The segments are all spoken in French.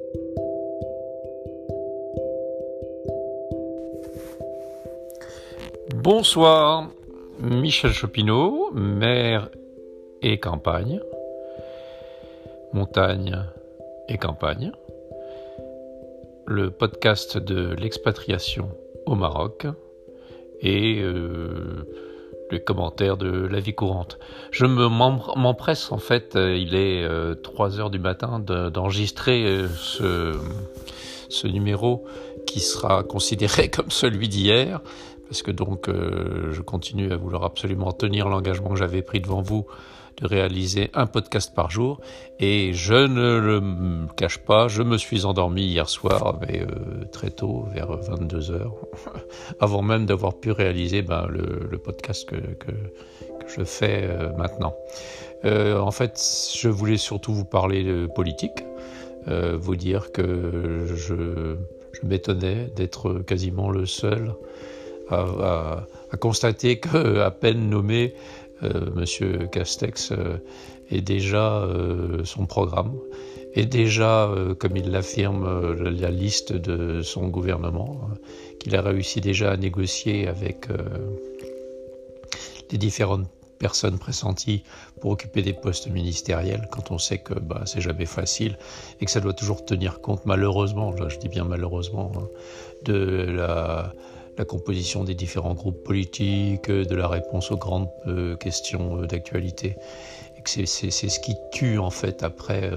Bonsoir, Michel Chopineau, mer et campagne, montagne et campagne, le podcast de l'expatriation au Maroc et les commentaires de la vie courante. Je m'empresse en fait, il est 3h du matin d'enregistrer ce numéro qui sera considéré comme celui d'hier, parce que donc je continue à vouloir absolument tenir l'engagement que j'avais pris devant vous de réaliser un podcast par jour, et je ne le cache pas, je me suis endormi hier soir, mais très tôt, vers 22h, avant même d'avoir pu réaliser le podcast que je fais maintenant. En fait, je voulais surtout vous parler de politique, vous dire que je m'étonnais d'être quasiment le seul à constater qu'à peine nommé, Monsieur Castex est déjà son programme, et déjà, comme il l'affirme, la liste de son gouvernement, qu'il a réussi déjà à négocier avec les différentes personnes pressenties pour occuper des postes ministériels, quand on sait que c'est jamais facile et que ça doit toujours tenir compte, malheureusement, je dis bien malheureusement, de la composition des différents groupes politiques, de la réponse aux grandes questions d'actualité, et que c'est ce qui tue en fait après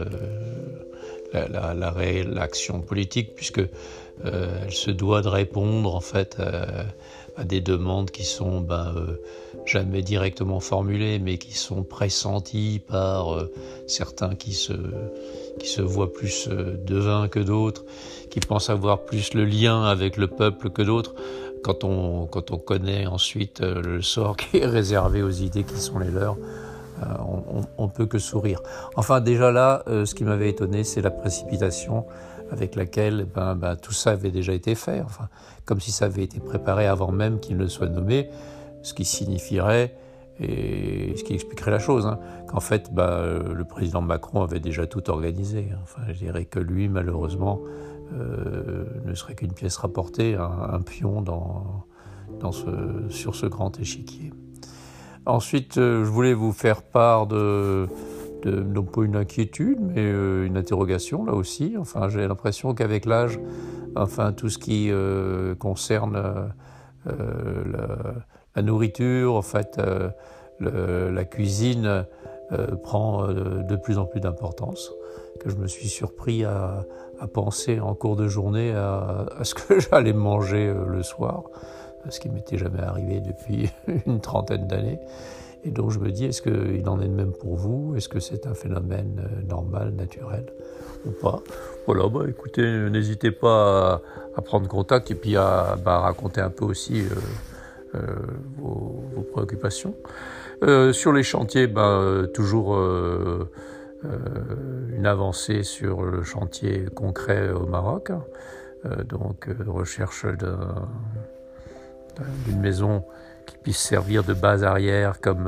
la réelle action politique, puisque elle se doit de répondre en fait à des demandes qui sont jamais directement formulées, mais qui sont pressenties par certains qui se voient plus devins que d'autres, qui pensent avoir plus le lien avec le peuple que d'autres. Quand on connaît ensuite le sort qui est réservé aux idées qui sont les leurs, on peut que sourire. Enfin, déjà là, ce qui m'avait étonné, c'est la précipitation avec laquelle tout ça avait déjà été fait, enfin, comme si ça avait été préparé avant même qu'il ne soit nommé, ce qui signifierait, et ce qui expliquerait la chose, qu'en fait, le président Macron avait déjà tout organisé. Enfin, je dirais que lui, malheureusement, ne serait qu'une pièce rapportée, un pion sur ce grand échiquier. Ensuite, je voulais vous faire part de non pas une inquiétude, mais une interrogation là aussi. Enfin, j'ai l'impression qu'avec l'âge, tout ce qui concerne la nourriture, en fait, la cuisine prend de plus en plus d'importance, que je me suis surpris à penser en cours de journée à ce que j'allais manger le soir, ce qui m'était jamais arrivé depuis une trentaine d'années. Et donc je me dis, est-ce qu'il en est de même pour vous ? Est-ce que c'est un phénomène normal, naturel ou pas ? Voilà, écoutez, n'hésitez pas à prendre contact et puis à raconter un peu aussi vos préoccupations. Sur les chantiers, toujours une avancée sur le chantier concret au Maroc. Donc recherche d'une maison qui puisse servir de base arrière comme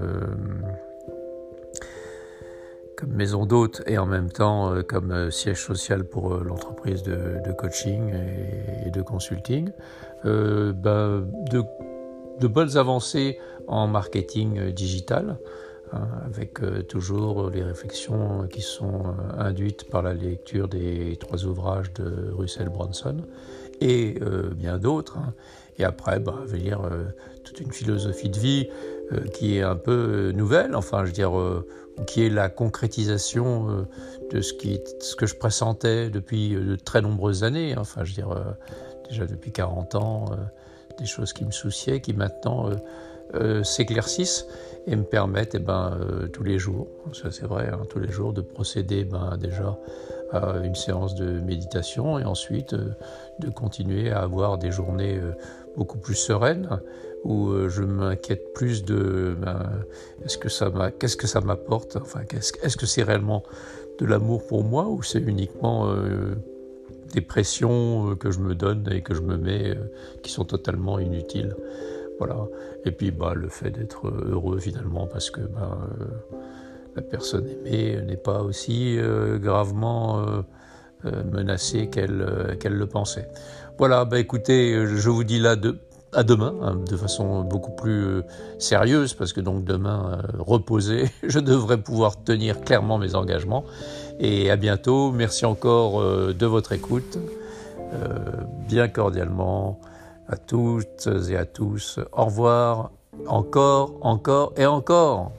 maison d'hôte, et en même temps comme siège social pour l'entreprise de coaching et de consulting. De bonnes avancées en marketing digital, avec toujours les réflexions qui sont induites par la lecture des 3 ouvrages de Russell Brunson et bien d'autres. Et après, venir toute une philosophie de vie qui est un peu nouvelle, qui est la concrétisation de ce que je pressentais depuis de très nombreuses années. Déjà depuis 40 ans, des choses qui me souciaient, qui maintenant s'éclaircissent et me permettent tous les jours, ça c'est vrai, tous les jours de procéder déjà à une séance de méditation, et ensuite de continuer à avoir des journées beaucoup plus sereines, où je m'inquiète plus de qu'est-ce que ça m'apporte, est-ce que c'est réellement de l'amour pour moi, ou c'est uniquement des pressions que je me donne et que je me mets qui sont totalement inutiles. Voilà. Et puis le fait d'être heureux finalement, parce que la personne aimée n'est pas aussi gravement menacée qu'elle le pensait. Voilà, écoutez, je vous dis là à demain, de façon beaucoup plus sérieuse, parce que donc demain, reposé, je devrais pouvoir tenir clairement mes engagements. Et à bientôt. Merci encore de votre écoute. Bien cordialement à toutes et à tous. Au revoir, encore et encore.